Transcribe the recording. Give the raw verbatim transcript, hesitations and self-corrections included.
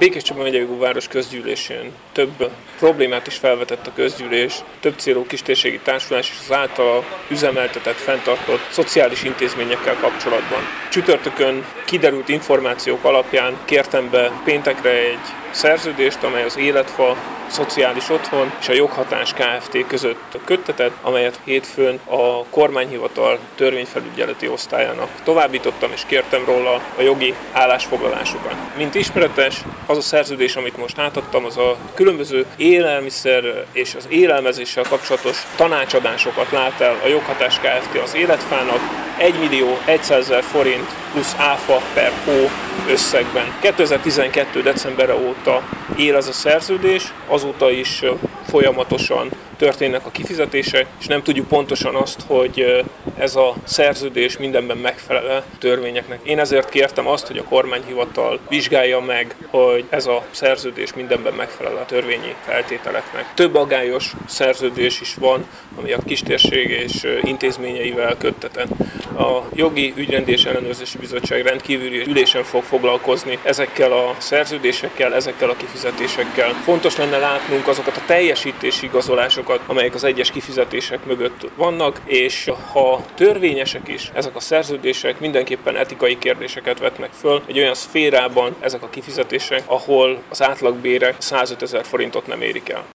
Békéscsaba megyei város közgyűlésén több problémát is felvetett a közgyűlés, több célú kistérségi társulás és az általa üzemeltetett, fenntartott szociális intézményekkel kapcsolatban. Csütörtökön kiderült információk alapján kértem be péntekre egy szerződést, amely az Életfa Szociális Otthon és a Joghatás Kft. Között köttetett, amelyet hétfőn a kormányhivatal törvényfelügyeleti osztályának továbbítottam, és kértem róla a jogi állásfoglalásokat. Mint ismeretes, az a szerződés, amit most átadtam, az a különböző élelmiszer és az élelmezéssel kapcsolatos tanácsadásokat lát el a Joghatás Kft. Az Életfának egymillió százezer forint plusz áfa per hó összegben. kétezer-tizenkettő decemberre óta él ez a szerződés, azóta is folyamatosan történnek a kifizetések, és nem tudjuk pontosan azt, hogy ez a szerződés mindenben megfelel a törvényeknek. Én ezért kértem azt, hogy a kormányhivatal vizsgálja meg, hogy ez a szerződés mindenben megfelel a törvényi feltételeknek. Több aggályos szerződés is van, ami a kistérség és intézményeivel köttetett. A Jogi Ügyrendi és Ellenőrzési Bizottság rendkívüli ülésen fog foglalkozni ezekkel a szerződésekkel, ezekkel a kifizetésekkel. Fontos lenne látnunk azokat a teljesítési igazolásokat, amelyek az egyes kifizetések mögött vannak, és ha törvényesek is ezek a szerződések, mindenképpen etikai kérdéseket vetnek föl egy olyan szférában ezek a kifizetések, ahol az átlagbérek százötezer forintot nem érik el.